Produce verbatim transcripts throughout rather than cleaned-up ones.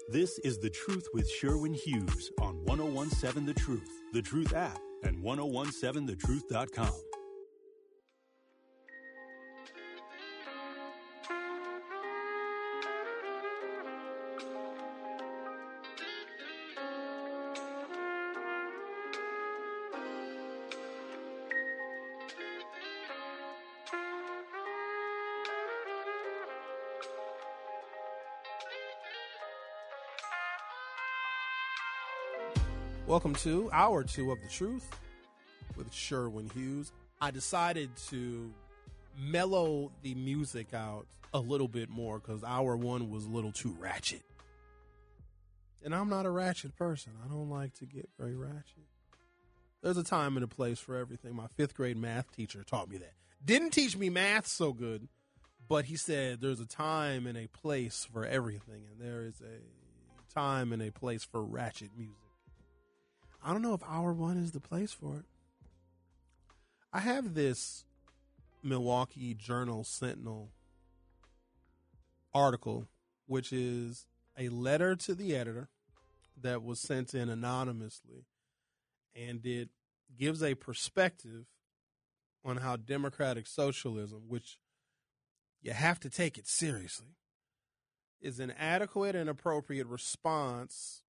This is The Truth with Sherwin Hughes on ten seventeen The Truth, The Truth app, and ten seventeen the truth dot com. Welcome to Hour Two of The Truth with Sherwin Hughes. I decided to mellow the music out a little bit more because Hour One was a little too ratchet. And I'm not a ratchet person. I don't like to get very ratchet. There's a time and a place for everything. My fifth grade math teacher taught me that. Didn't teach me math so good, but he said there's a time and a place for everything, and there is a time and a place for ratchet music. I don't know if Hour One is the place for it. I have this Milwaukee Journal Sentinel article, which is a letter to the editor that was sent in anonymously, and it gives a perspective on how democratic socialism, which you have to take it seriously, is an adequate and appropriate response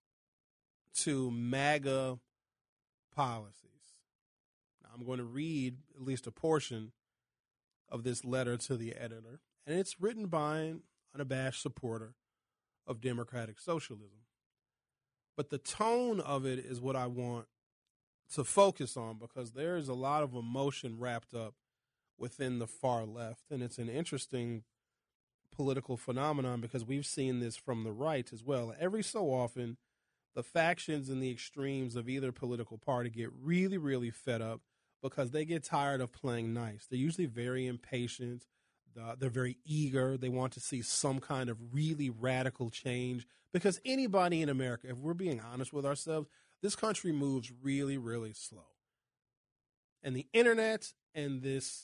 to MAGA policies. Now, I'm going to read at least a portion of this letter to the editor, and it's written by an unabashed supporter of democratic socialism. But the tone of it is what I want to focus on, because there is a lot of emotion wrapped up within the far left, and it's an interesting political phenomenon because we've seen this from the right as well. Every so often, the factions and the extremes of either political party get really, really fed up because they get tired of playing nice. They're usually very impatient. They're very eager. They want to see some kind of really radical change because anybody in America, if we're being honest with ourselves, this country moves really, really slow. And the internet and this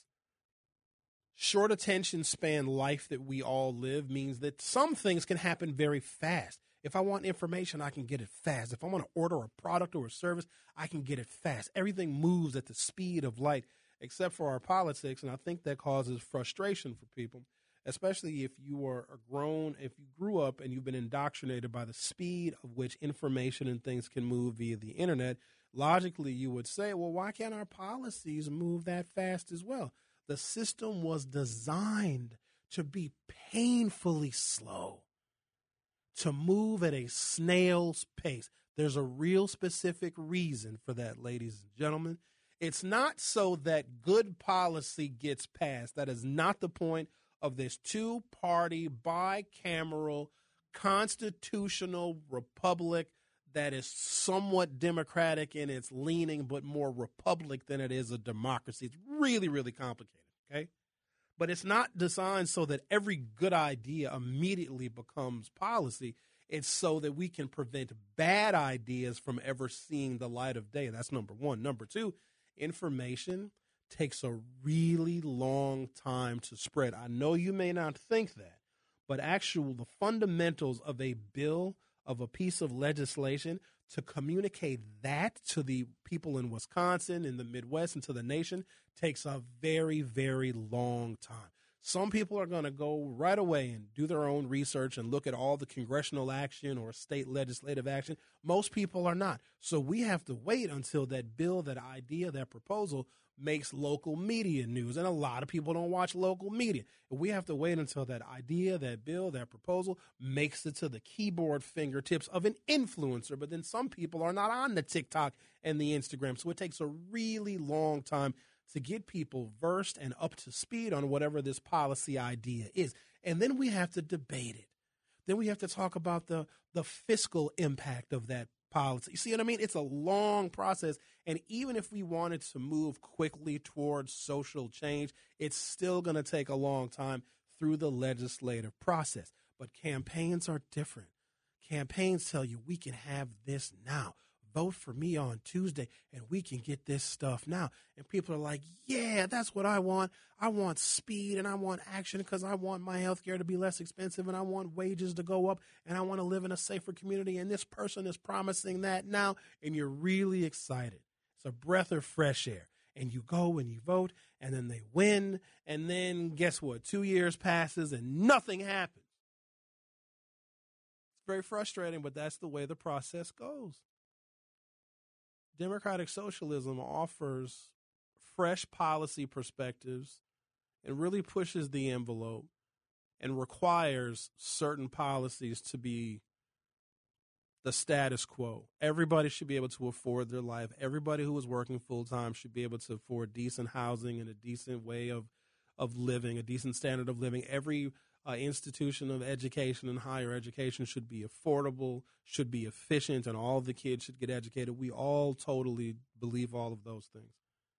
short attention span life that we all live means that some things can happen very fast. If I want information, I can get it fast. If I want to order a product or a service, I can get it fast. Everything moves at the speed of light, except for our politics, and I think that causes frustration for people, especially if you are grown, if you grew up and you've been indoctrinated by the speed of which information and things can move via the internet. Logically, you would say, well, why can't our policies move that fast as well? The system was designed to be painfully slow, to move at a snail's pace. There's a real specific reason for that, ladies and gentlemen. It's not so that good policy gets passed. That is not the point of this two-party, bicameral, constitutional republic that is somewhat democratic in its leaning, but more republic than it is a democracy. It's really, really complicated, okay? But it's not designed so that every good idea immediately becomes policy. It's so that we can prevent bad ideas from ever seeing the light of day. That's number one. Number two, information takes a really long time to spread. I know you may not think that, but actually the fundamentals of a bill, of a piece of legislation, to communicate that to the people in Wisconsin, in the Midwest, and to the nation takes a very, very long time. Some people are going to go right away and do their own research and look at all the congressional action or state legislative action. Most people are not. So we have to wait until that bill, that idea, that proposal makes local media news. And a lot of people don't watch local media. We have to wait until that idea, that bill, that proposal makes it to the keyboard fingertips of an influencer. But then some people are not on the TikTok and the Instagram. So it takes a really long time to get people versed and up to speed on whatever this policy idea is. And then we have to debate it. Then we have to talk about the, the fiscal impact of that policy. You see what I mean? It's a long process. And even if we wanted to move quickly towards social change, it's still going to take a long time through the legislative process. But campaigns are different. Campaigns tell you we can have this now. vote for me on Tuesday and we can get this stuff now. And people are like, yeah, that's what I want. I want speed and I want action because I want my health care to be less expensive and I want wages to go up and I want to live in a safer community. And this person is promising that now. And you're really excited. It's a breath of fresh air. And you go and you vote and then they win. And then guess what? Two years passes and nothing happens. It's very frustrating, but that's the way the process goes. Democratic socialism offers fresh policy perspectives and really pushes the envelope and requires certain policies to be the status quo. Everybody should be able to afford their life. Everybody who is working full-time should be able to afford decent housing and a decent way of, of living, a decent standard of living. Every uh, institution of education and higher education should be affordable, should be efficient, and all of the kids should get educated. We all totally believe all of those things.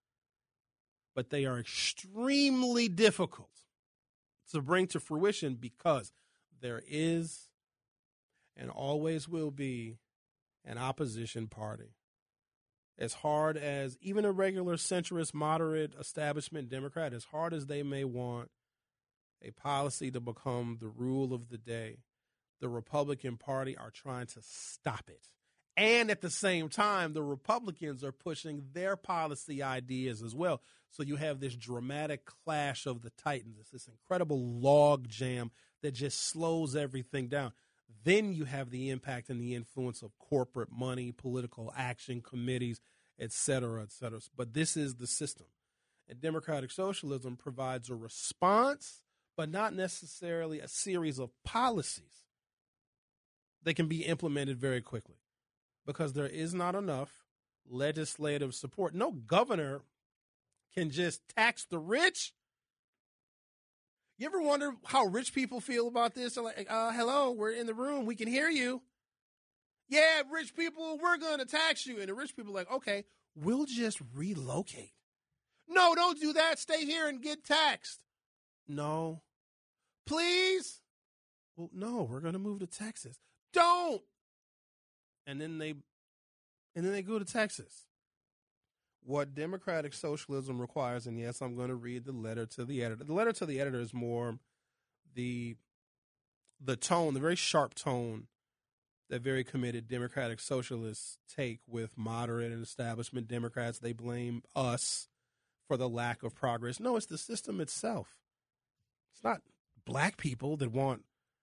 But they are extremely difficult to bring to fruition because there is and always will be an opposition party. As hard as even a regular centrist, moderate establishment Democrat, as hard as they may want a policy to become the rule of the day, the Republican Party are trying to stop it. And at the same time, the Republicans are pushing their policy ideas as well. So you have this dramatic clash of the titans. It's this incredible log jam that just slows everything down. Then you have the impact and the influence of corporate money, political action committees, et cetera, et cetera. But this is the system. And democratic socialism provides a response, but not necessarily a series of policies that can be implemented very quickly because there is not enough legislative support. No governor can just tax the rich. You ever wonder how rich people feel about this? They're like, uh, hello, we're in the room. We can hear you. Yeah, rich people, we're going to tax you. And the rich people are like, okay, we'll just relocate. No, don't do that. Stay here and get taxed. No. Please? Well, no, we're going to move to Texas. Don't. And then they and then they go to Texas. What democratic socialism requires, and yes, I'm going to read the letter to the editor. The letter to the editor is more the the tone, the very sharp tone that very committed democratic socialists take with moderate and establishment Democrats. They blame us for the lack of progress. No, it's the system itself. It's not black people that want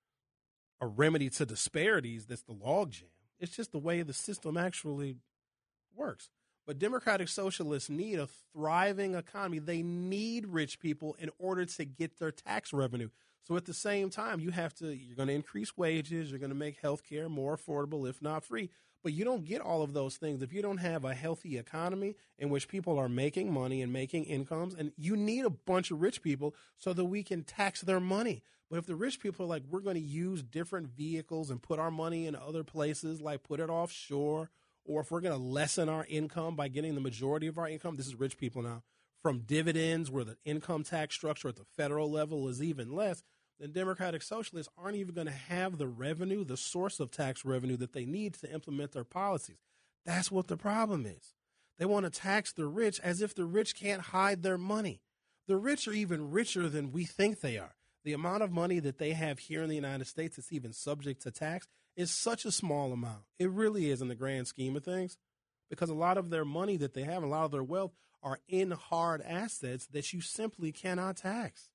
a remedy to disparities that's the logjam. It's just the way the system actually works. But democratic socialists need a thriving economy. They need rich people in order to get their tax revenue. So at the same time, you have to, you're going to increase wages. You're going to make health care more affordable, if not free. But you don't get all of those things if you don't have a healthy economy in which people are making money and making incomes. And you need a bunch of rich people so that we can tax their money. But if the rich people are like, we're going to use different vehicles and put our money in other places, like put it offshore, or if we're going to lessen our income by getting the majority of our income, this is rich people now, from dividends where the income tax structure at the federal level is even less, then democratic socialists aren't even going to have the revenue, the source of tax revenue that they need to implement their policies. That's what the problem is. They want to tax the rich as if the rich can't hide their money. The rich are even richer than we think they are. The amount of money that they have here in the United States that's even subject to tax is such a small amount. It really is in the grand scheme of things, because a lot of their money that they have, a lot of their wealth are in hard assets that you simply cannot tax.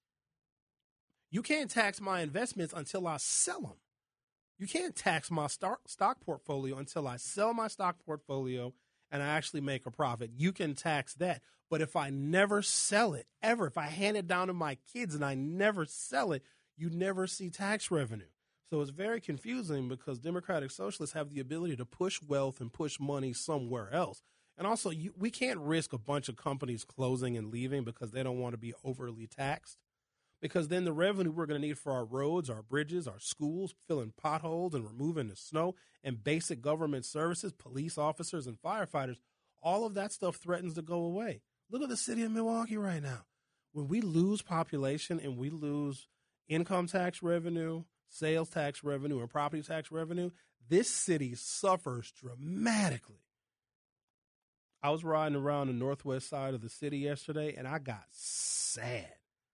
You can't tax my investments until I sell them. You can't tax my stock stock portfolio until I sell my stock portfolio and I actually make a profit. You can tax that. But if I never sell it, ever, if I hand it down to my kids and I never sell it, you never see tax revenue. So it's very confusing because democratic socialists have the ability to push wealth and push money somewhere else. And also, you, we can't risk a bunch of companies closing and leaving because they don't want to be overly taxed. Because then the revenue we're going to need for our roads, our bridges, our schools, filling potholes and removing the snow, and basic government services, police officers and firefighters, all of that stuff threatens to go away. Look at the city of Milwaukee right now. When we lose population and we lose income tax revenue, sales tax revenue and property tax revenue, this city suffers dramatically. I was riding around the northwest side of the city yesterday, and I got sad.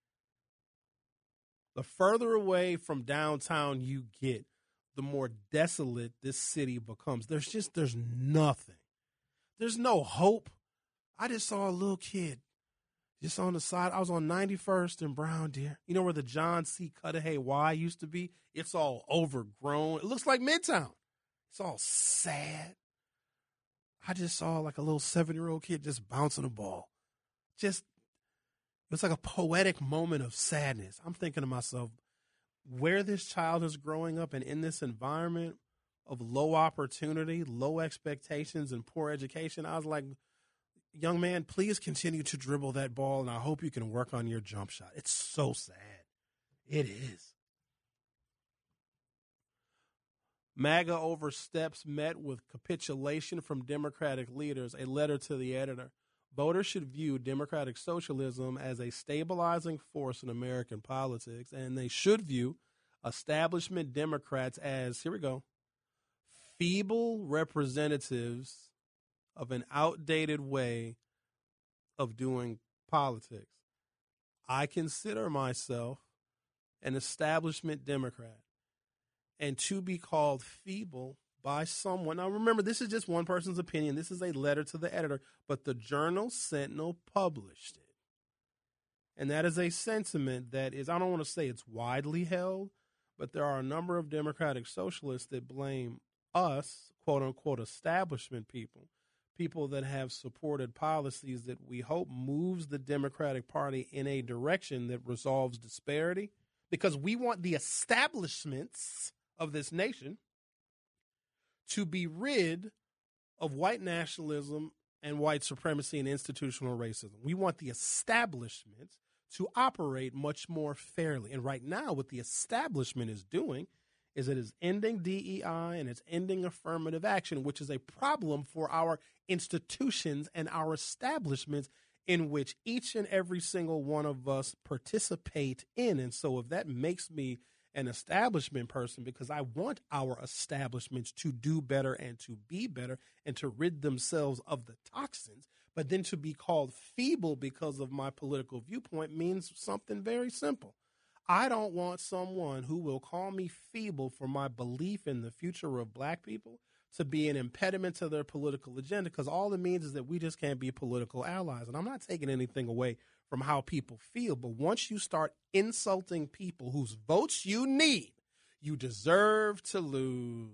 The further away from downtown you get, the more desolate this city becomes. There's just, there's nothing. There's no hope. I just saw a little kid just on the side. I was on ninety-first and Brown Deer. You know where the John C. Cudahy Y used to be? It's all overgrown. It looks like Midtown. It's all sad. I just saw like a little seven-year-old kid just bouncing a ball. Just, it was like a poetic moment of sadness. I'm thinking to myself, where this child is growing up and in this environment of low opportunity, low expectations, and poor education, I was like, young man, please continue to dribble that ball, and I hope you can work on your jump shot. It's so sad. It is. MAGA oversteps met with capitulation from Democratic leaders, a letter to the editor. Voters should view democratic socialism as a stabilizing force in American politics, and they should view establishment Democrats as, here we go, feeble representatives of an outdated way of doing politics. I consider myself an establishment Democrat, and to be called feeble by someone. Now, remember, this is just one person's opinion. This is a letter to the editor, but the Journal Sentinel published it. And that is a sentiment that is, I don't want to say it's widely held, but there are a number of Democratic socialists that blame us, quote unquote, establishment people, people that have supported policies that we hope moves the Democratic Party in a direction that resolves disparity, because we want the establishments of this nation to be rid of white nationalism and white supremacy and institutional racism. We want the establishments to operate much more fairly. And right now, what the establishment is doing is it is ending D E I and it's ending affirmative action, which is a problem for our institutions and our establishments in which each and every single one of us participate in. And so if that makes me an establishment person, because I want our establishments to do better and to be better and to rid themselves of the toxins, but then to be called feeble because of my political viewpoint means something very simple. I don't want someone who will call me feeble for my belief in the future of black people to be an impediment to their political agenda, because all it means is that we just can't be political allies. And I'm not taking anything away from how people feel, but once you start insulting people whose votes you need, you deserve to lose.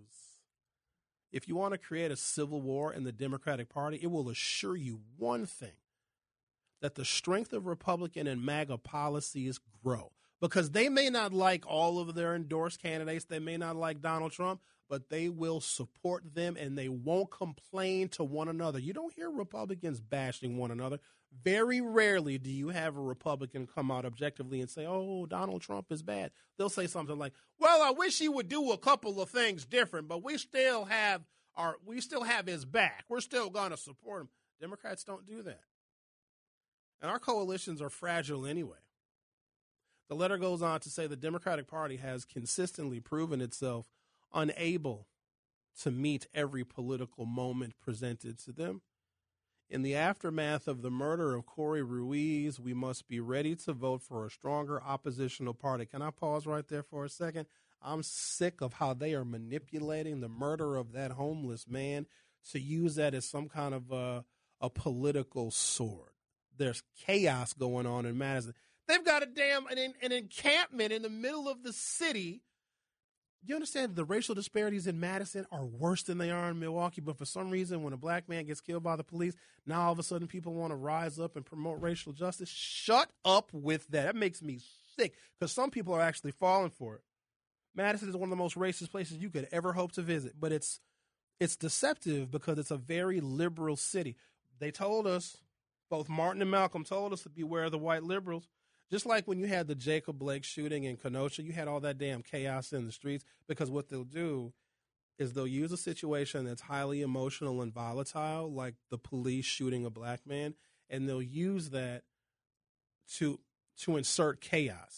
If you want to create a civil war in the Democratic Party, it will assure you one thing, that the strength of Republican and MAGA policies grow. Because they may not like all of their endorsed candidates, they may not like Donald Trump, but they will support them and they won't complain to one another. You don't hear Republicans bashing one another. Very rarely do you have a Republican come out objectively and say, oh, Donald Trump is bad. They'll say something like, well, I wish he would do a couple of things different, but we still have our, we still have his back. We're still going to support him. Democrats don't do that. And our coalitions are fragile anyway. The letter goes on to say the Democratic Party has consistently proven itself unable to meet every political moment presented to them. In the aftermath of the murder of Corey Ruiz, we must be ready to vote for a stronger oppositional party. Can I pause right there for a second? I'm sick of how they are manipulating the murder of that homeless man to use that as some kind of a, a political sword. There's chaos going on in Madison. They've got a damn an, an encampment in the middle of the city. You understand the racial disparities in Madison are worse than they are in Milwaukee, but for some reason, when a black man gets killed by the police, now all of a sudden people want to rise up and promote racial justice. Shut up with that. That makes me sick, because some people are actually falling for it. Madison is one of the most racist places you could ever hope to visit, but it's it's deceptive because it's a very liberal city. They told us, both Martin and Malcolm told us, to beware of the white liberals. Just like when you had the Jacob Blake shooting in Kenosha, you had all that damn chaos in the streets, because what they'll do is they'll use a situation that's highly emotional and volatile, like the police shooting a black man, and they'll use that to to insert chaos.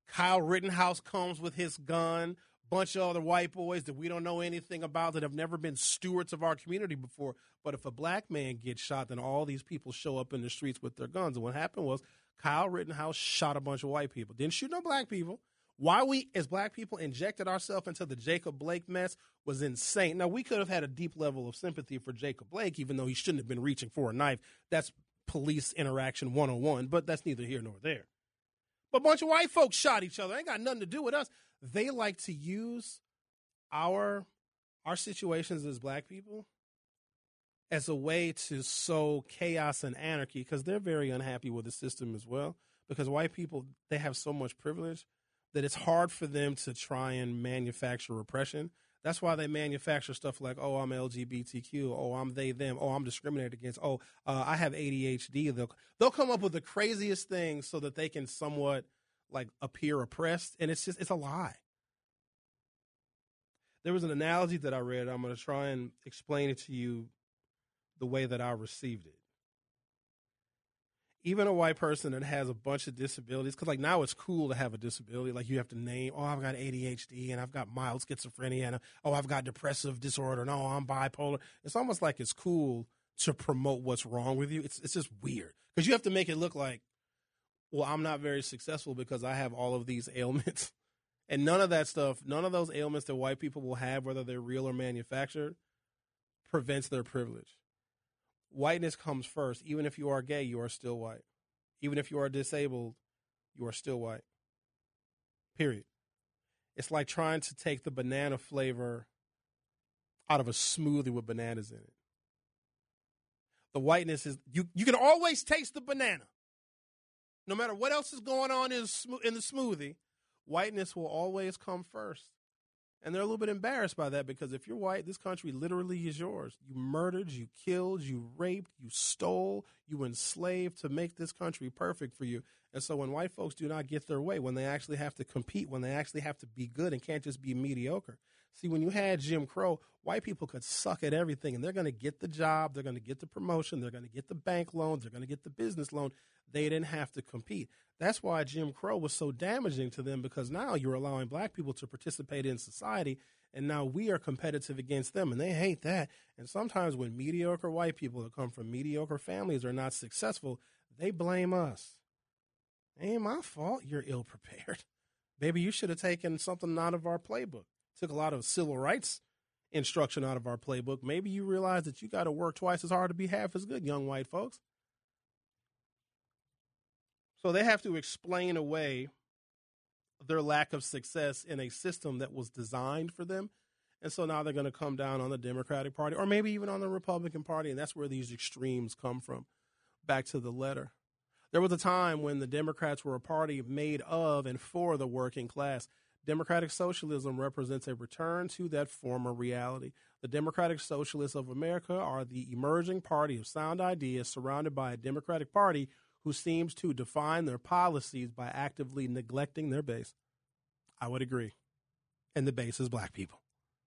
Kyle Rittenhouse comes with his gun. Bunch of other white boys that we don't know anything about that have never been stewards of our community before. But if a black man gets shot, then all these people show up in the streets with their guns. And what happened was Kyle Rittenhouse shot a bunch of white people. Didn't shoot no black people. Why we, as black people, injected ourselves into the Jacob Blake mess was insane. Now, we could have had a deep level of sympathy for Jacob Blake, even though he shouldn't have been reaching for a knife. That's police interaction one oh one, but that's neither here nor there. But a bunch of white folks shot each other. Ain't got nothing to do with us. They like to use our our situations as black people as a way to sow chaos and anarchy because they're very unhappy with the system as well. Because white people, they have so much privilege that it's hard for them to try and manufacture repression. That's why they manufacture stuff like, oh, I'm L G B T Q, oh, I'm they, them, oh, I'm discriminated against, oh, uh, I have A D H D. They'll, they'll come up with the craziest things so that they can somewhat like appear oppressed, and it's just, it's a lie. There was an analogy that I read. I'm going to try and explain it to you the way that I received it. Even a white person that has a bunch of disabilities, because like now it's cool to have a disability. Like you have to name, oh, I've got A D H D and I've got mild schizophrenia and oh, I've got depressive disorder and oh, I'm bipolar. It's almost like it's cool to promote what's wrong with you. It's it's just weird because you have to make it look like, well, I'm not very successful because I have all of these ailments. And none of that stuff, none of those ailments that white people will have, whether they're real or manufactured, prevents their privilege. Whiteness comes first. Even if you are gay, you are still white. Even if you are disabled, you are still white. Period. It's like trying to take the banana flavor out of a smoothie with bananas in it. The whiteness is, you, you can always taste the banana. No matter what else is going on in, in the smoothie, whiteness will always come first. And they're a little bit embarrassed by that because if you're white, this country literally is yours. You murdered, you killed, you raped, you stole, you enslaved to make this country perfect for you. And so when white folks do not get their way, when they actually have to compete, when they actually have to be good and can't just be mediocre. See, when you had Jim Crow, white people could suck at everything, and they're going to get the job, they're going to get the promotion, they're going to get the bank loans, they're going to get the business loan. They didn't have to compete. That's why Jim Crow was so damaging to them, because now you're allowing black people to participate in society, and now we are competitive against them, and they hate that. And sometimes when mediocre white people that come from mediocre families are not successful, they blame us. It ain't my fault you're ill-prepared. Baby, you should have taken something out of our playbook. Took a lot of civil rights instruction out of our playbook. Maybe you realize that you got to work twice as hard to be half as good, young white folks. So they have to explain away their lack of success in a system that was designed for them. And so now they're going to come down on the Democratic Party or maybe even on the Republican Party. And that's where these extremes come from. Back to the letter. There was a time when the Democrats were a party made of and for the working class. Democratic socialism represents a return to that former reality. The Democratic Socialists of America are the emerging party of sound ideas surrounded by a Democratic Party who seems to define their policies by actively neglecting their base. I would agree. And the base is black people.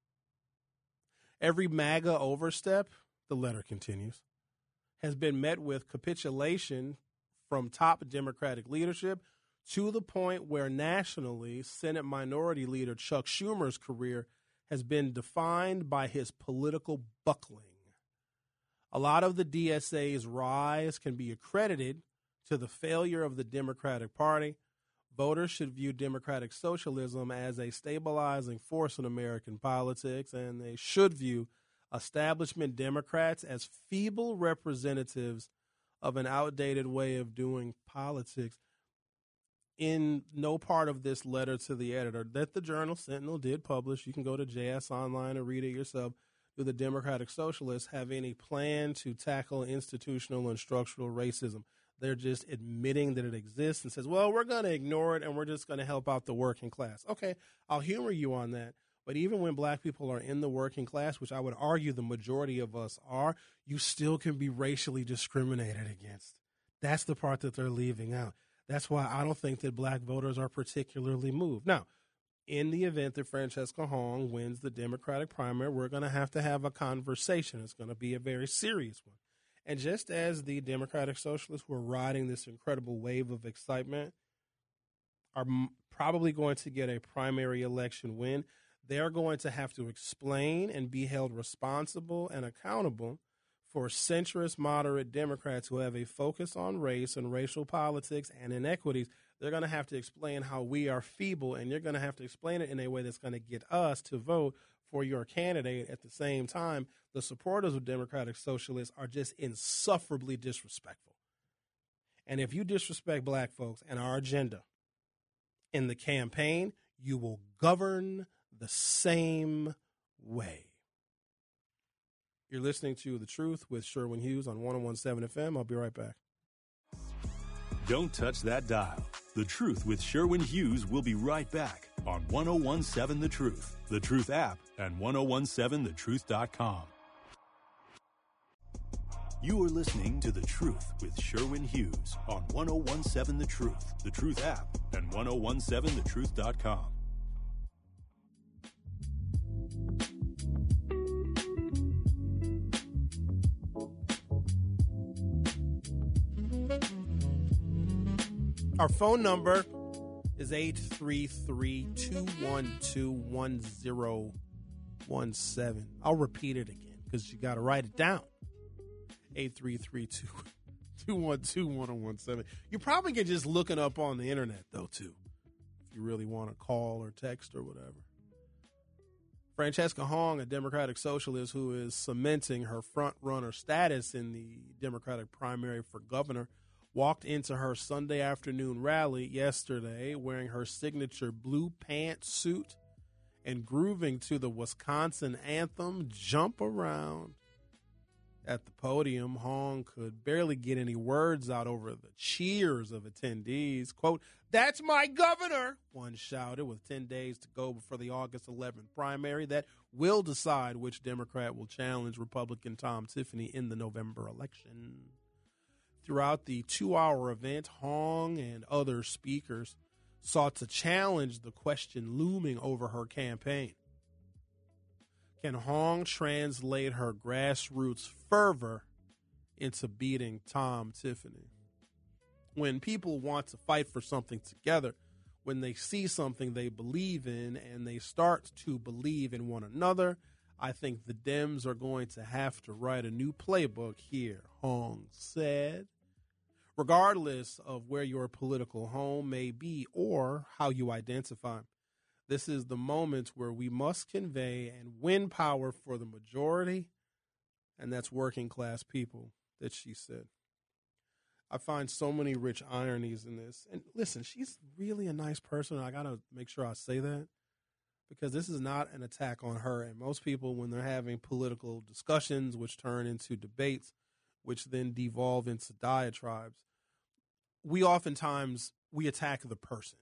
Every MAGA overstep, the letter continues, has been met with capitulation from top Democratic leadership, to the point where nationally, Senate Minority Leader Chuck Schumer's career has been defined by his political buckling. A lot of the D S A's rise can be accredited to the failure of the Democratic Party. Voters should view democratic socialism as a stabilizing force in American politics, and they should view establishment Democrats as feeble representatives of an outdated way of doing politics. In no part of this letter to the editor that the Journal Sentinel did publish, you can go to J S Online and read it yourself, do the Democratic Socialists have any plan to tackle institutional and structural racism? They're just admitting that it exists and says, well, we're going to ignore it and we're just going to help out the working class. Okay, I'll humor you on that. But even when black people are in the working class, which I would argue the majority of us are, you still can be racially discriminated against. That's the part that they're leaving out. That's why I don't think that black voters are particularly moved. Now, in the event that Francesca Hong wins the Democratic primary, we're going to have to have a conversation. It's going to be a very serious one. And just as the Democratic Socialists were riding this incredible wave of excitement, are m- probably going to get a primary election win, they're going to have to explain and be held responsible and accountable for centrist moderate Democrats who have a focus on race and racial politics and inequities. They're going to have to explain how we are feeble, and you're going to have to explain it in a way that's going to get us to vote for your candidate. At the same time, the supporters of Democratic Socialists are just insufferably disrespectful. And if you disrespect black folks and our agenda in the campaign, you will govern the same way. You're listening to The Truth with Sherwin Hughes on one oh one point seven F M. I'll be right back. Don't touch that dial. The Truth with Sherwin Hughes will be right back on one oh one point seven The Truth, The Truth app, and ten seventeen the truth dot com. You are listening to The Truth with Sherwin Hughes on ten seventeen The Truth, The Truth app, and ten seventeen the truth dot com. Our phone number is eight three three, two one two, one zero one seven. I'll repeat it again because you got to write it down. eight three three, two one two, one zero one seven. You probably can just look it up on the internet, though, too, if you really want to call or text or whatever. Francesca Hong, a Democratic socialist who is cementing her front-runner status in the Democratic primary for governor, walked into her Sunday afternoon rally yesterday wearing her signature blue pantsuit and grooving to the Wisconsin anthem, Jump Around. At the podium, Hong could barely get any words out over the cheers of attendees. Quote, "That's my governor," one shouted, with ten days to go before the August eleventh primary that will decide which Democrat will challenge Republican Tom Tiffany in the November election. Throughout the two-hour event, Hong and other speakers sought to challenge the question looming over her campaign. Can Hong translate her grassroots fervor into beating Tom Tiffany? When people want to fight for something together, when they see something they believe in and they start to believe in one another, I think the Dems are going to have to write a new playbook here, Hong said. Regardless of where your political home may be or how you identify, this is the moment where we must convey and win power for the majority, and that's working class people, that she said. I find so many rich ironies in this. And listen, she's really a nice person. I got to make sure I say that, because this is not an attack on her. And most people, when they're having political discussions, which turn into debates, which then devolve into diatribes, we oftentimes, we attack the person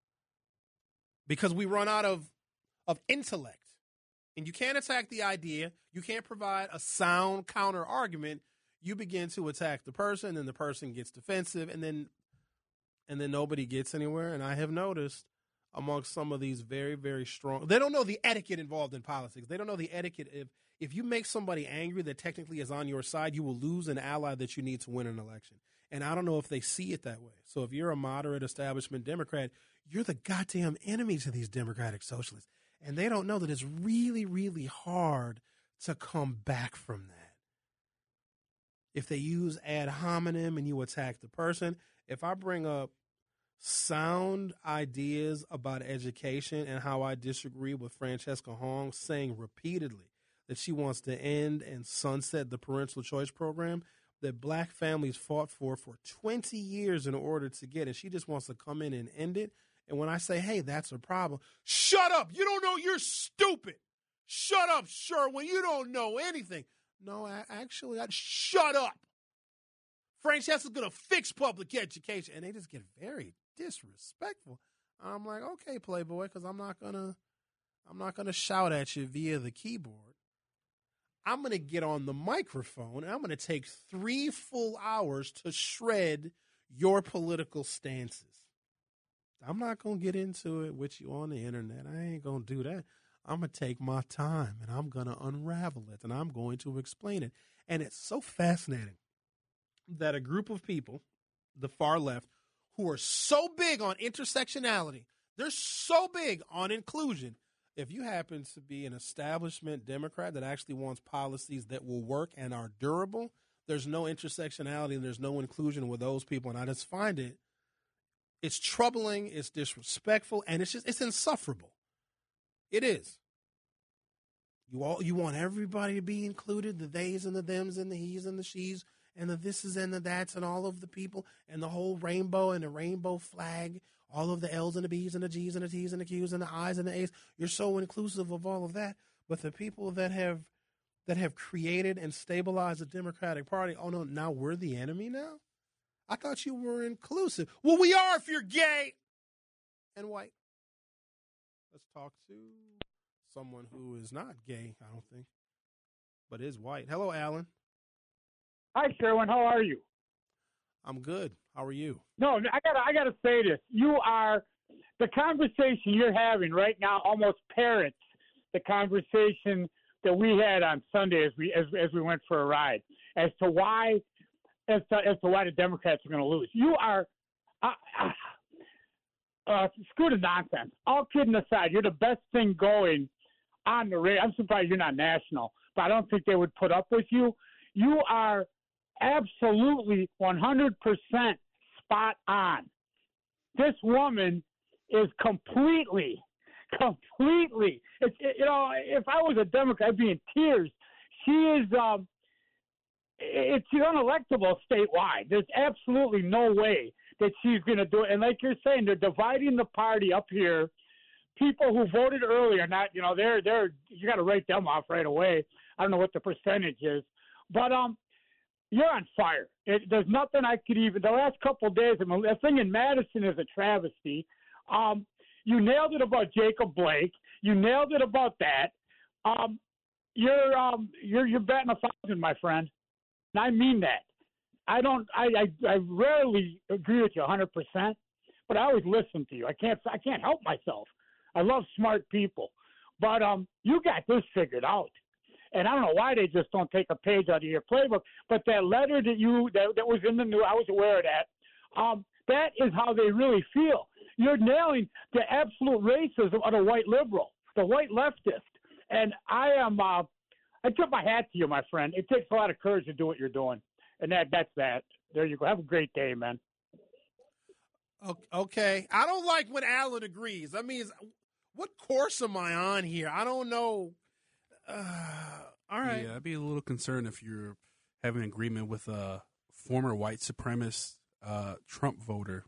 because we run out of, of intellect. And you can't attack the idea. You can't provide a sound counter argument. You begin to attack the person, and the person gets defensive, and then and then nobody gets anywhere. And I have noticed amongst some of these very, very strong, they don't know the etiquette involved in politics. They don't know the etiquette. If, if you make somebody angry that technically is on your side, you will lose an ally that you need to win an election. And I don't know if they see it that way. So if you're a moderate establishment Democrat, you're the goddamn enemy to these Democratic socialists. And they don't know that it's really, really hard to come back from that. If they use ad hominem and you attack the person, if I bring up sound ideas about education and how I disagree with Francesca Hong saying repeatedly that she wants to end and sunset the parental choice program that black families fought for for twenty years in order to get, and she just wants to come in and end it. And when I say, hey, that's a problem, shut up. You don't know. You're stupid. Shut up, Sherwin. You don't know anything. No, I, actually, I, shut up. Francesca's going to fix public education. And they just get very disrespectful. I'm like, okay, Playboy, because I'm not going to I'm not going to shout at you via the keyboard. I'm going to get on the microphone, and I'm going to take three full hours to shred your political stances. I'm not going to get into it with you on the internet. I ain't going to do that. I'm going to take my time, and I'm going to unravel it, and I'm going to explain it. And it's so fascinating that a group of people, the far left, who are so big on intersectionality, they're so big on inclusion. If you happen to be an establishment Democrat that actually wants policies that will work and are durable, there's no intersectionality and there's no inclusion with those people. And I just find it, it's troubling, it's disrespectful, and it's just, it's insufferable. It is. You all, you want everybody to be included, the theys and the thems and the he's and the she's and the thises and the that's and all of the people and the whole rainbow and the rainbow flag, all of the L's and the B's and the G's and the T's and the Q's and the I's and the A's. You're so inclusive of all of that. But the people that have that have created and stabilized the Democratic Party, oh, no, now we're the enemy now? I thought you were inclusive. Well, we are if you're gay and white. Let's talk to someone who is not gay, I don't think, but is white. Hello, Alan. Hi, Sherwin. How are you? I'm good. How are you? No, I gotta, I gotta say this. You are the conversation you're having right now almost parrots the conversation that we had on Sunday as we as as we went for a ride as to why as to as to why the Democrats are going to lose. You are. Uh, uh, uh, screw the nonsense. All kidding aside, you're the best thing going on the radio. I'm surprised you're not national, but I don't think they would put up with you. You are absolutely one hundred percent spot on. This woman is completely, completely. It's, it, you know, if I was a Democrat, I'd be in tears. She is. Um, it's unelectable statewide. There's absolutely no way that she's going to do it. And like you're saying, they're dividing the party up here. People who voted early are not, you know, they're they're you got to write them off right away. I don't know what the percentage is, but um, you're on fire. It, there's nothing I could even. The last couple of days, I mean, the thing in Madison is a travesty. Um, you nailed it about Jacob Blake. You nailed it about that. Um, you're um, you're you're batting a thousand, my friend. And I mean that. I don't. I, I, I rarely agree with you one hundred percent, but I always listen to you. I can't. I can't help myself. I love smart people, but um, you got this figured out, and I don't know why they just don't take a page out of your playbook. But that letter that you that, that was in the news, I was aware of that. Um, that is how they really feel. You're nailing the absolute racism of the white liberal, the white leftist, and I am. Uh, I tip my hat to you, my friend. It takes a lot of courage to do what you're doing. And that that's that. There you go. Have a great day, man. Okay. I don't like when Alan agrees. I mean, what course am I on here? I don't know. Uh, all right. Yeah, I'd be a little concerned if you're having an agreement with a former white supremacist uh, Trump voter.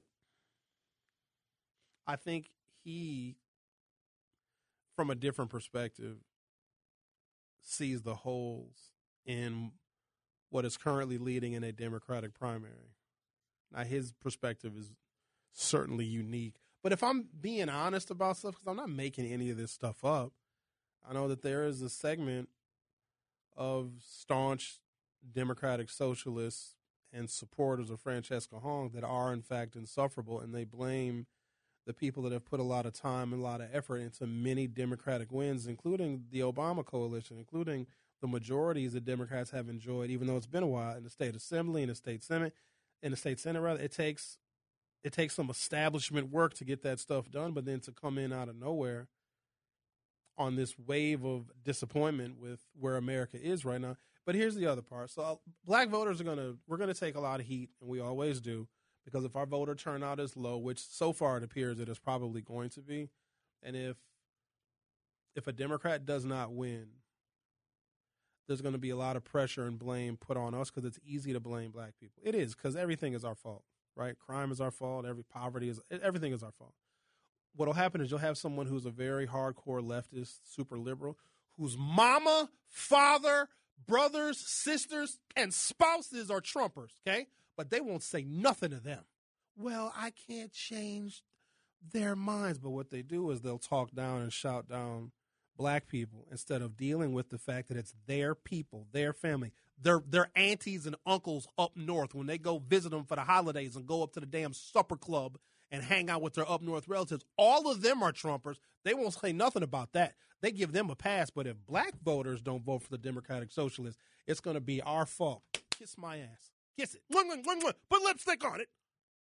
I think he, from a different perspective, sees the holes in what is currently leading in a Democratic primary. Now, his perspective is certainly unique. But if I'm being honest about stuff, because I'm not making any of this stuff up, I know that there is a segment of staunch Democratic socialists and supporters of Francesca Hong that are, in fact, insufferable, and they blame the people that have put a lot of time and a lot of effort into many Democratic wins, including the Obama coalition, including the majorities that Democrats have enjoyed, even though it's been a while in the state assembly, in the state senate, in the state senate, rather. It takes it takes some establishment work to get that stuff done, but then to come in out of nowhere on this wave of disappointment with where America is right now. But here's the other part. So black voters are gonna we're gonna take a lot of heat, and we always do. Because if our voter turnout is low, which so far it appears it is probably going to be, and if if a Democrat does not win, there's going to be a lot of pressure and blame put on us because it's easy to blame black people. It is, because everything is our fault, right? Crime is our fault. Every poverty is everything is our fault. What will happen is you'll have someone who's a very hardcore leftist, super liberal, whose mama, father, brothers, sisters, and spouses are Trumpers, okay? But they won't say nothing to them. Well, I can't change their minds. But what they do is they'll talk down and shout down black people instead of dealing with the fact that it's their people, their family, their their aunties and uncles up north when they go visit them for the holidays and go up to the damn supper club and hang out with their up north relatives. All of them are Trumpers. They won't say nothing about that. They give them a pass. But if black voters don't vote for the Democratic Socialists, it's going to be our fault. Kiss my ass. Kiss it. Put lipstick on it.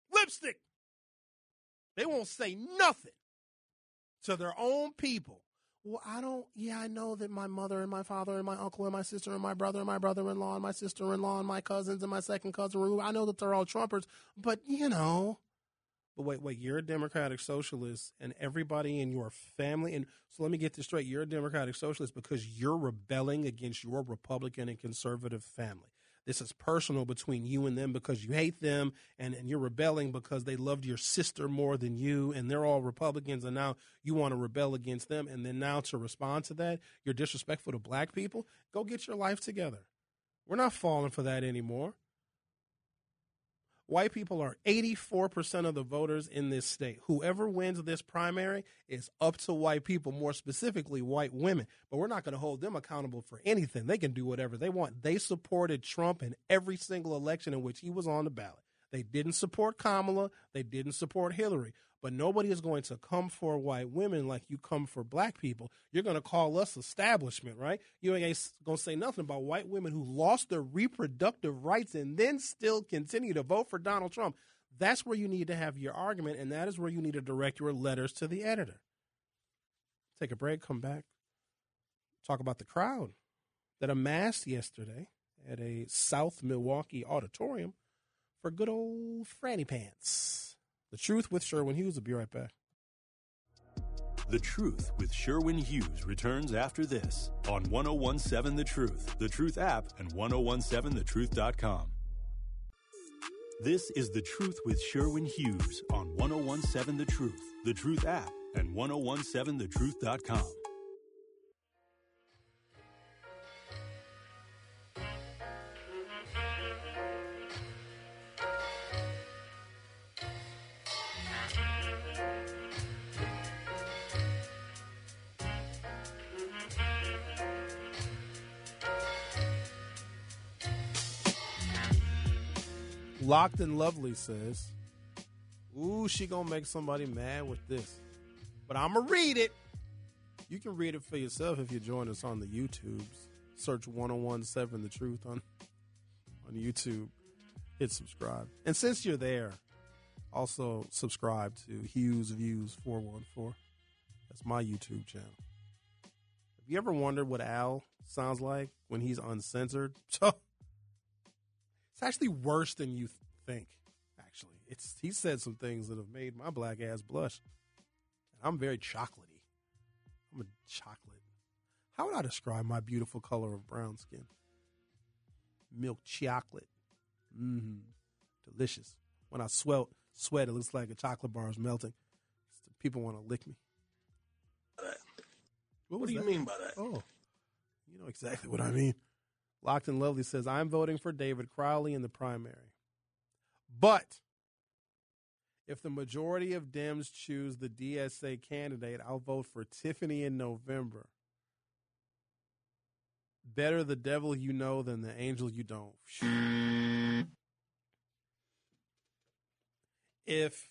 lipstick. They won't say nothing to their own people. Well, I don't, yeah, I know that my mother and my father and my uncle and my sister and my brother and my brother-in-law and my sister-in-law and my cousins and my second cousin, I know that they're all Trumpers, but, you know. But wait, wait, you're a Democratic Socialist and everybody in your family, and so let me get this straight, you're a Democratic Socialist because you're rebelling against your Republican and conservative family. This is personal between you and them because you hate them, and, and you're rebelling because they loved your sister more than you, and they're all Republicans, and now you want to rebel against them. And then now to respond to that, you're disrespectful to black people. Go get your life together. We're not falling for that anymore. White people are eighty-four percent of the voters in this state. Whoever wins this primary is up to white people, more specifically white women. But we're not going to hold them accountable for anything. They can do whatever they want. They supported Trump in every single election in which he was on the ballot. They didn't support Kamala. They didn't support Hillary. But nobody is going to come for white women like you come for black people. You're going to call us establishment, right? You ain't going to say nothing about white women who lost their reproductive rights and then still continue to vote for Donald Trump. That's where you need to have your argument, and that is where you need to direct your letters to the editor. Take a break, come back, talk about the crowd that amassed yesterday at a South Milwaukee auditorium for good old Franny Pants. The Truth with Sherwin Hughes. Will be right back. The Truth with Sherwin Hughes returns after this on ten seventeen The Truth, The Truth app, and ten seventeen the truth dot com. This is The Truth with Sherwin Hughes on ten seventeen The Truth, The Truth app, and ten seventeen the truth dot com. Locked and Lovely says, ooh, she gonna make somebody mad with this. But I'm gonna read it. You can read it for yourself if you join us on the YouTubes. Search ten seventeen The Truth on, on YouTube. Hit subscribe. And since you're there, also subscribe to Hughes Views four one four. That's my YouTube channel. Have you ever wondered what Al sounds like when he's uncensored? It's actually worse than you think, actually. It's he said some things that have made my black ass blush. And I'm very chocolatey. I'm a chocolate. How would I describe my beautiful color of brown skin? Milk chocolate. Mm-hmm. Delicious. When I sweat, sweat, it looks like a chocolate bar is melting. People want to lick me. What, what do you that? mean by that? Oh, you know exactly what I mean. Locked and Lovely says, I'm voting for David Crowley in the primary. But if the majority of Dems choose the D S A candidate, I'll vote for Tiffany in November. Better the devil you know than the angel you don't. If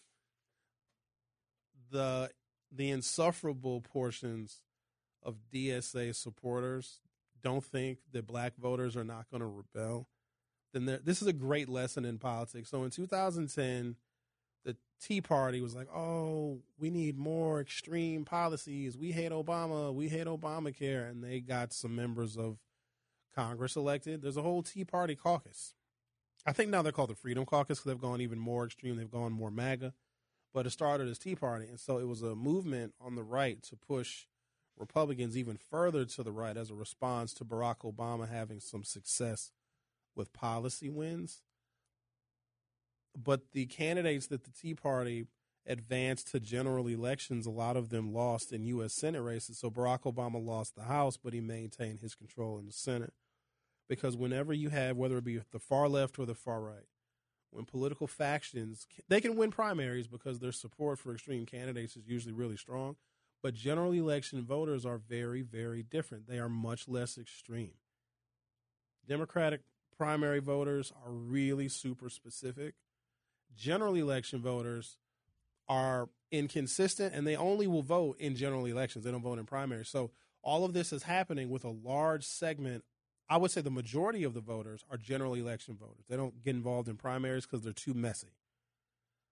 the the insufferable portions of D S A supporters don't think that black voters are not going to rebel, then there, this is a great lesson in politics. So in two thousand ten, the Tea Party was like, oh, we need more extreme policies. We hate Obama. We hate Obamacare. And they got some members of Congress elected. There's a whole Tea Party caucus. I think now they're called the Freedom Caucus because they've gone even more extreme. They've gone more MAGA. But it started as Tea Party. And so it was a movement on the right to push Republicans even further to the right as a response to Barack Obama having some success with policy wins. But the candidates that the Tea Party advanced to general elections, a lot of them lost in U S Senate races. So Barack Obama lost the House, but he maintained his control in the Senate. Because whenever you have, whether it be the far left or the far right, when political factions, they can win primaries because their support for extreme candidates is usually really strong. But general election voters are very, very different. They are much less extreme. Democratic primary voters are really super specific. General election voters are inconsistent, and they only will vote in general elections. They don't vote in primaries. So all of this is happening with a large segment. I would say the majority of the voters are general election voters. They don't get involved in primaries because they're too messy.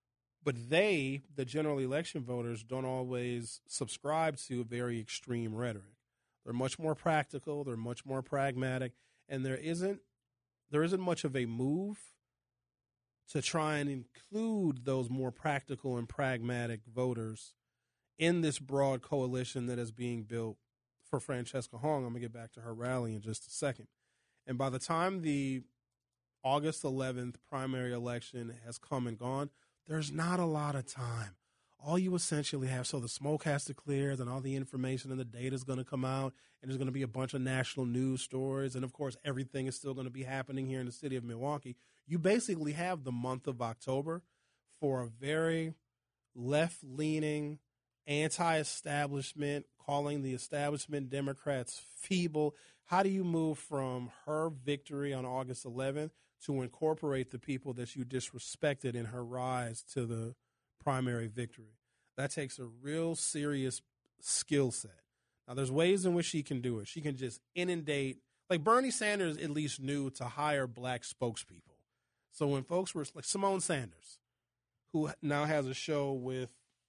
But they, the general election voters, don't always subscribe to very extreme rhetoric. They're much more practical. They're much more pragmatic, and there isn't there isn't much of a move to try and include those more practical and pragmatic voters in this broad coalition that is being built for Francesca Hong. I'm going to get back to her rally in just a second. And by the time the August eleventh primary election has come and gone, there's not a lot of time. All you essentially have, so the smoke has to clear, and all the information and the data is going to come out, and there's going to be a bunch of national news stories, and of course everything is still going to be happening here in the city of Milwaukee. You basically have the month of October for a very left-leaning, anti-establishment, calling the establishment Democrats feeble. How do you move from her victory on August eleventh to incorporate the people that you disrespected in her rise to the primary victory? That takes a real serious skill set. Now, there's ways in which she can do it. She can just inundate, like Bernie Sanders at least knew to hire black spokespeople. So when folks were, like Simone Sanders, who now has a show with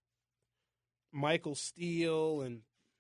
Michael Steele and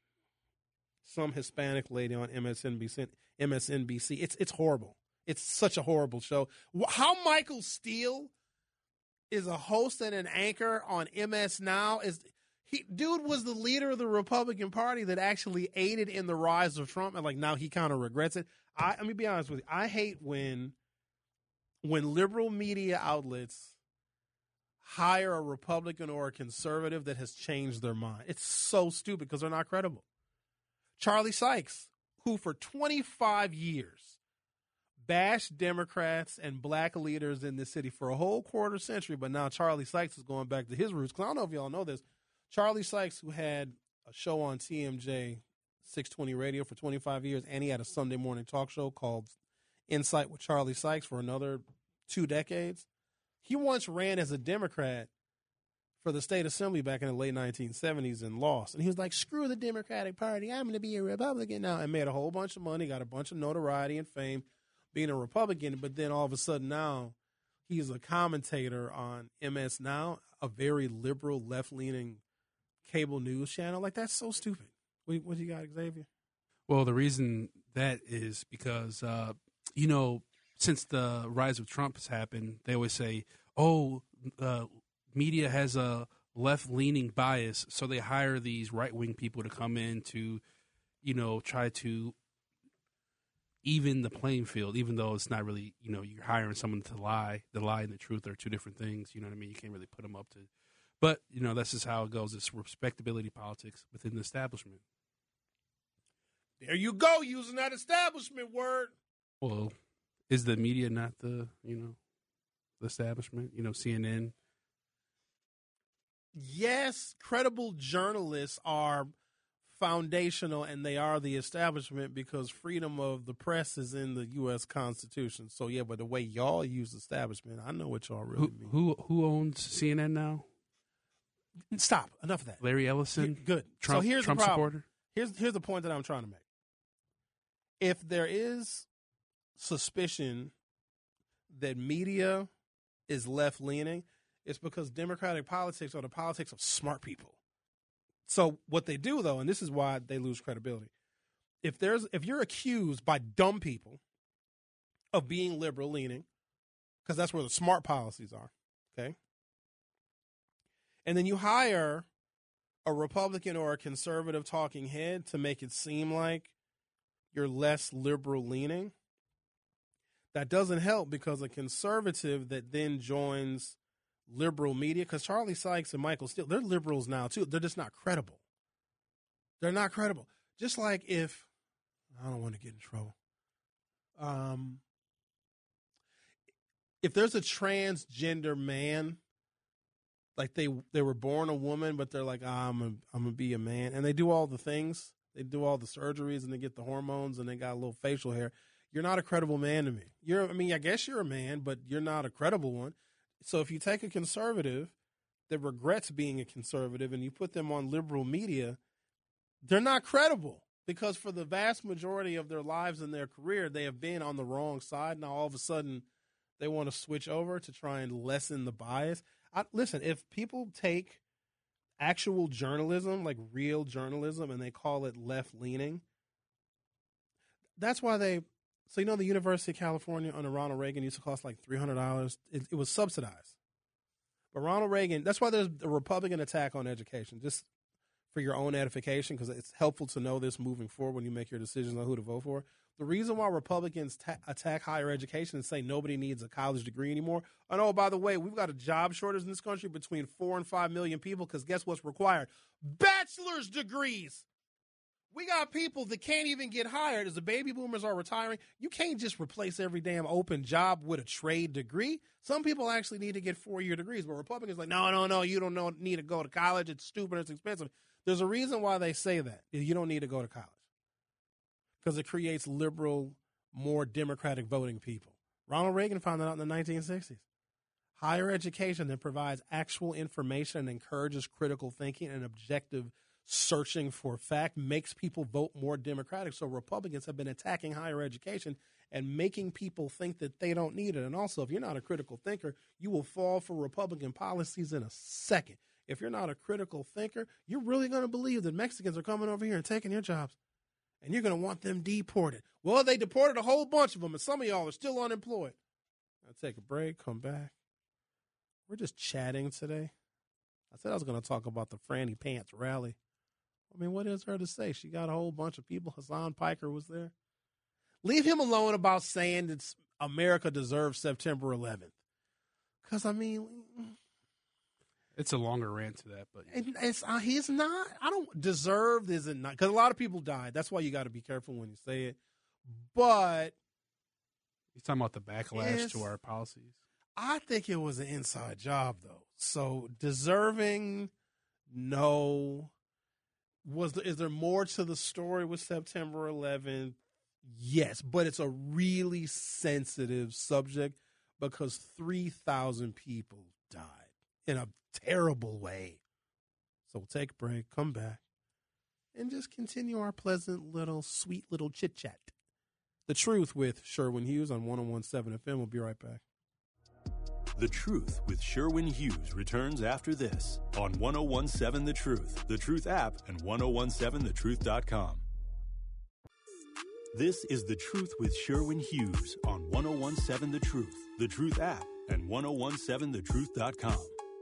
some Hispanic lady on M S N B C, M S N B C. It's, it's horrible. It's such a horrible show. How Michael Steele is a host and an anchor on M S Now is he dude was the leader of the Republican Party that actually aided in the rise of Trump, and like now he kind of regrets it. I let me be honest with you. I hate when when liberal media outlets hire a Republican or a conservative that has changed their mind. It's so stupid because they're not credible. Charlie Sykes, who for twenty-five years bashed Democrats and black leaders in this city for a whole quarter century, but now Charlie Sykes is going back to his roots. Because I don't know if y'all know this. Charlie Sykes, who had a show on T M J six twenty Radio for twenty-five years, and he had a Sunday morning talk show called Insight with Charlie Sykes for another two decades. He once ran as a Democrat for the state assembly back in the late nineteen seventies and lost. And he was like, screw the Democratic Party. I'm going to be a Republican now. And made a whole bunch of money, got a bunch of notoriety and fame being a Republican. But then all of a sudden now he's a commentator on M S Now, a very liberal, left-leaning cable news channel. Like, that's so stupid. What, what you got, Xavier? Well, the reason that is because, uh, you know, since the rise of Trump has happened, they always say, oh, uh, media has a left-leaning bias, so they hire these right-wing people to come in to, you know, try to even the playing field, even though it's not really, you know, you're hiring someone to lie. The lie and the truth are two different things. You know what I mean? You can't really put them up to. But, you know, that's just how it goes. It's respectability politics within the establishment. There you go, using that establishment word. Well, is the media not the, you know, the establishment? You know, C N N? Yes, credible journalists are foundational and they are the establishment because freedom of the press is in the U S Constitution. So, yeah, but the way y'all use establishment, I know what y'all really Who, mean. who who owns C N N now? Stop. Enough of that. Larry Ellison? Good. Trump, so here's Trump the problem. supporter? Here's, here's the point that I'm trying to make. If there is suspicion that media is left-leaning, it's because Democratic politics are the politics of smart people. So what they do, though, and this is why they lose credibility, if there's if you're accused by dumb people of being liberal-leaning, because that's where the smart policies are, okay, and then you hire a Republican or a conservative talking head to make it seem like you're less liberal-leaning, that doesn't help because a conservative that then joins liberal media, because Charlie Sykes and Michael Steele, they're liberals now too. They're just not credible. They're not credible. Just like if, I don't want to get in trouble. Um, if there's a transgender man, like they they were born a woman, but they're like, oh, I'm a, I'm gonna be a man, and they do all the things, they do all the surgeries, and they get the hormones, and they got a little facial hair. You're not a credible man to me. You're, I mean, I guess you're a man, but you're not a credible one. So if you take a conservative that regrets being a conservative and you put them on liberal media, they're not credible because for the vast majority of their lives and their career, they have been on the wrong side. Now, all of a sudden, they want to switch over to try and lessen the bias. I, listen, if people take actual journalism, like real journalism, and they call it left-leaning, that's why they – so you know the University of California under Ronald Reagan used to cost like three hundred dollars? It, it was subsidized. But Ronald Reagan – that's why there's a Republican attack on education, just for your own edification, because it's helpful to know this moving forward when you make your decisions on who to vote for. The reason why Republicans ta- attack higher education and say nobody needs a college degree anymore. And oh, by the way, we've got a job shortage in this country between four and five million people because guess what's required? Bachelor's degrees. We got people that can't even get hired as the baby boomers are retiring. You can't just replace every damn open job with a trade degree. Some people actually need to get four-year degrees, but Republicans are like, no, no, no, you don't know, need to go to college. It's stupid. It's expensive. There's a reason why they say that. You don't need to go to college. Because it creates liberal, more democratic voting people. Ronald Reagan found that out in the nineteen sixties. Higher education that provides actual information and encourages critical thinking and objective searching for fact makes people vote more democratic. So Republicans have been attacking higher education and making people think that they don't need it. And also, if you're not a critical thinker, you will fall for Republican policies in a second. If you're not a critical thinker, you're really going to believe that Mexicans are coming over here and taking your jobs. And you're going to want them deported. Well, they deported a whole bunch of them, and some of y'all are still unemployed. I'll take a break, come back. We're just chatting today. I said I was going to talk about the Franny Pants rally. I mean, what is there to say? She got a whole bunch of people. Hassan Piker was there. Leave him alone about saying that America deserves September eleventh. Because, I mean... It's a longer rant to that, but it's, uh, he's not. I don't deserved is it not? Because a lot of people died. That's why you got to be careful when you say it. But he's talking about the backlash to our policies. I think it was an inside job, though. So deserving, no. Was there, is there more to the story with September eleventh? Yes, but it's a really sensitive subject because three thousand people died in a terrible way. So we'll take a break, come back, and just continue our pleasant little, sweet little chit-chat. The Truth with Sherwin Hughes on one oh one point seven F M. We'll be right back. The Truth with Sherwin Hughes returns after this on one oh one point seven The Truth, The Truth app, and ten seventeen the truth dot com. This is The Truth with Sherwin Hughes on one oh one point seven The Truth, The Truth app, and ten seventeen the truth dot com.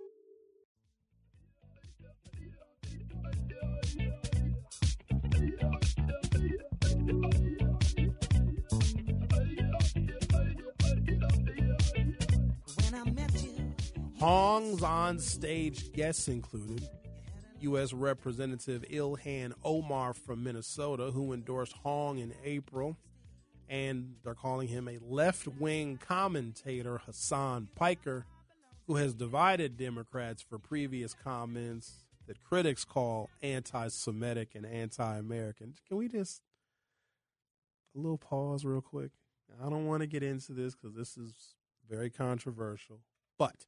Hong's on-stage guests included U S Representative Ilhan Omar from Minnesota, who endorsed Hong in April, and they're calling him a left-wing commentator, Hassan Piker, who has divided Democrats for previous comments that critics call anti-Semitic and anti-American. Can we just a little pause real quick? I don't want to get into this because this is very controversial, but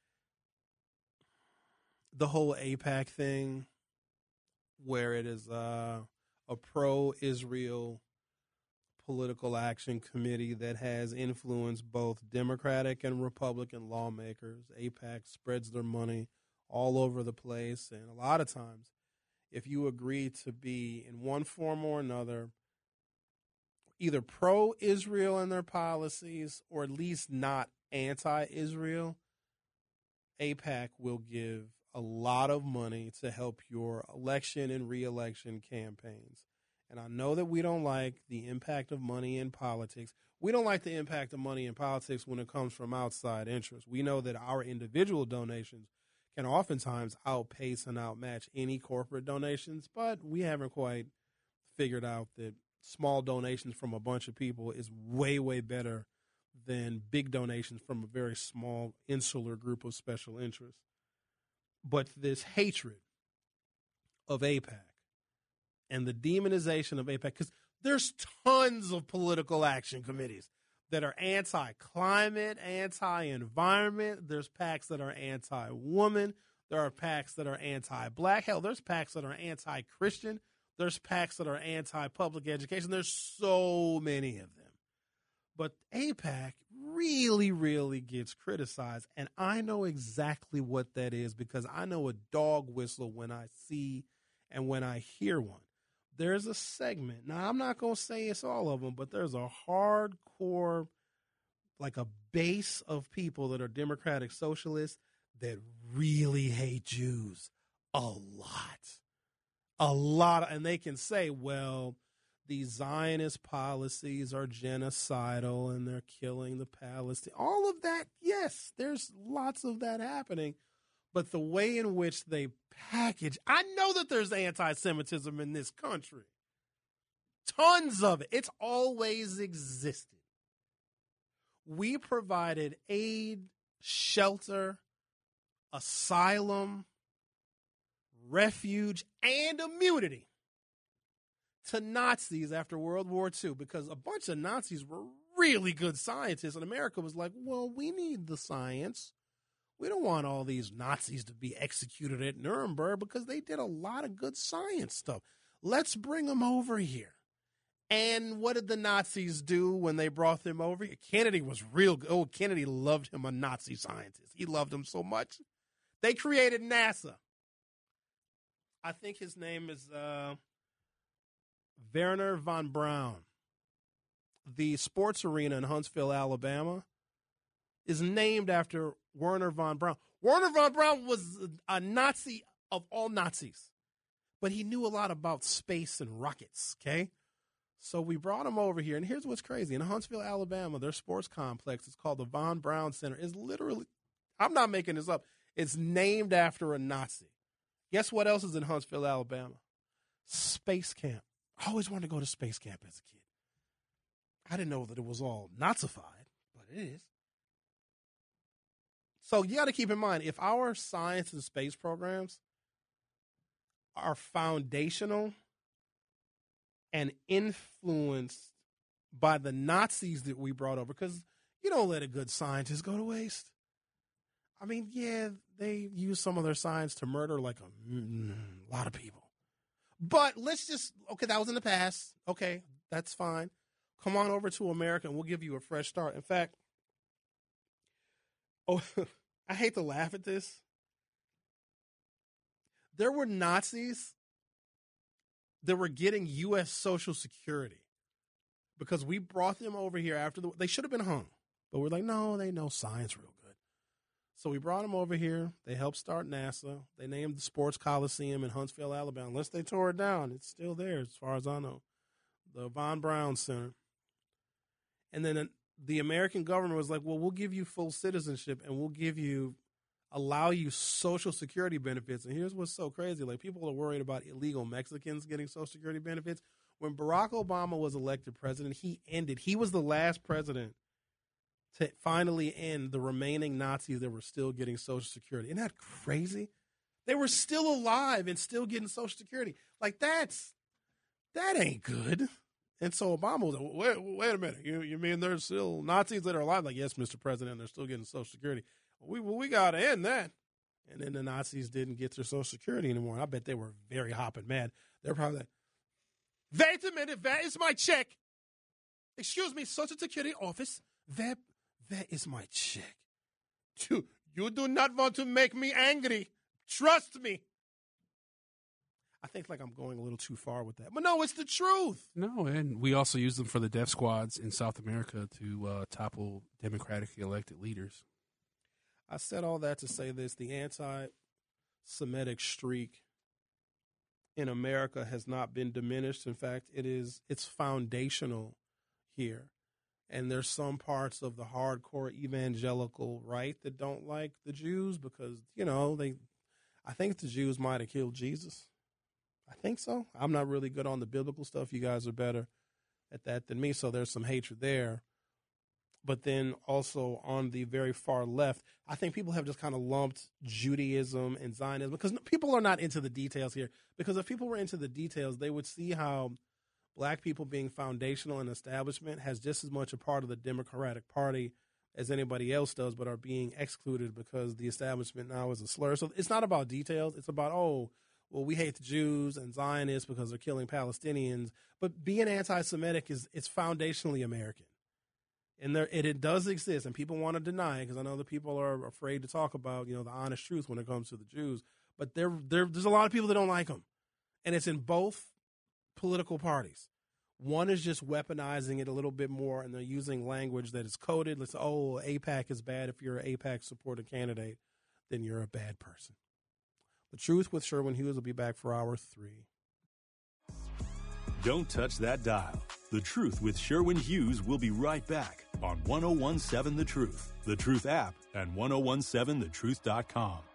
the whole AIPAC thing, where it is uh, a pro-Israel political action committee that has influenced both Democratic and Republican lawmakers. AIPAC spreads their money all over the place, and a lot of times, if you agree to be in one form or another, either pro-Israel in their policies or at least not anti-Israel, AIPAC will give a lot of money to help your election and re-election campaigns. And I know that we don't like the impact of money in politics. We don't like the impact of money in politics when it comes from outside interests. We know that our individual donations can oftentimes outpace and outmatch any corporate donations, but we haven't quite figured out that small donations from a bunch of people is way, way better than big donations from a very small, insular group of special interests. But this hatred of AIPAC and the demonization of AIPAC, because there's tons of political action committees that are anti-climate, anti-environment. There's PACs that are anti-woman. There are PACs that are anti-black. Hell, there's PACs that are anti-Christian. There's PACs that are anti-public education. There's so many of them. But AIPAC really, really gets criticized. And I know exactly what that is because I know a dog whistle when I see and when I hear one. There's a segment. Now, I'm not going to say it's all of them, but there's a hardcore, like a base of people that are Democratic Socialists that really hate Jews a lot. A lot. And they can say, well, these Zionist policies are genocidal and they're killing the Palestinians. All of that, yes, there's lots of that happening. But the way in which they package, I know that there's anti-Semitism in this country. Tons of it. It's always existed. We provided aid, shelter, asylum, refuge, and immunity to Nazis after World War Two because a bunch of Nazis were really good scientists, and America was like, well, we need the science. We don't want all these Nazis to be executed at Nuremberg because they did a lot of good science stuff. Let's bring them over here. And what did the Nazis do when they brought them over here? Kennedy was real good. Oh, Kennedy loved him, a Nazi scientist. He loved him so much. They created NASA. I think his name is uh, Werner von Braun. The sports arena in Huntsville, Alabama, is named after Werner von Braun. Werner von Braun was a Nazi of all Nazis, but he knew a lot about space and rockets, okay? So we brought him over here, and here's what's crazy. In Huntsville, Alabama, their sports complex, it's called the Von Braun Center, is literally, I'm not making this up, it's named after a Nazi. Guess what else is in Huntsville, Alabama? Space camp. I always wanted to go to space camp as a kid. I didn't know that it was all Nazified, but it is. So you got to keep in mind, if our science and space programs are foundational and influenced by the Nazis that we brought over, because you don't let a good scientist go to waste. I mean, yeah, they use some of their science to murder like a, mm, a lot of people. But let's just, okay, that was in the past. Okay, that's fine. Come on over to America and we'll give you a fresh start. In fact, oh, I hate to laugh at this. There were Nazis that were getting U S Social Security because we brought them over here after the, they should have been hung. But we're like, no, they know science real good. So we brought them over here. They helped start NASA. They named the Sports Coliseum in Huntsville, Alabama. Unless they tore it down, it's still there as far as I know. The Von Braun Center. And then the American government was like, well, we'll give you full citizenship and we'll give you, allow you Social Security benefits. And here's what's so crazy. Like, people are worried about illegal Mexicans getting Social Security benefits. When Barack Obama was elected president, he ended, he was the last president to finally end the remaining Nazis that were still getting Social Security. Isn't that crazy? They were still alive and still getting Social Security. Like, that's, that ain't good. And so Obama was like, wait, wait a minute. You, you mean there's still Nazis that are alive? Like, yes, Mister President, they're still getting Social Security. We well, we got to end that. And then the Nazis didn't get their Social Security anymore. And I bet they were very hopping mad. They're probably like, wait a minute, where is my check? Excuse me, Social Security office, where, where is my check? You, you do not want to make me angry. Trust me. I think like I'm going a little too far with that. But no, it's the truth. No, and we also use them for the death squads in South America to uh, topple democratically elected leaders. I said all that to say this. The anti-Semitic streak in America has not been diminished. In fact, it is it's foundational here. And there's some parts of the hardcore evangelical right that don't like the Jews because, you know, they I think the Jews might have killed Jesus. I think so. I'm not really good on the biblical stuff. You guys are better at that than me. So there's some hatred there. But then also on the very far left, I think people have just kind of lumped Judaism and Zionism because people are not into the details here. Because if people were into the details, they would see how black people being foundational and establishment has just as much a part of the Democratic Party as anybody else does, but are being excluded because the establishment now is a slur. So it's not about details. It's about, oh, well, we hate the Jews and Zionists because they're killing Palestinians. But being anti-Semitic is it's foundationally American. And there, it, it does exist, and people want to deny it because I know the people are afraid to talk about, you know, the honest truth when it comes to the Jews. But there, there, there's a lot of people that don't like them, and it's in both political parties. One is just weaponizing it a little bit more, and they're using language that is coded. Let's, oh, AIPAC is bad. If you're an AIPAC supported candidate, then you're a bad person. The Truth with Sherwin Hughes will be back for hour three. Don't touch that dial. The Truth with Sherwin Hughes will be right back on one oh one seven The Truth, The Truth app, and ten seventeen the truth dot com.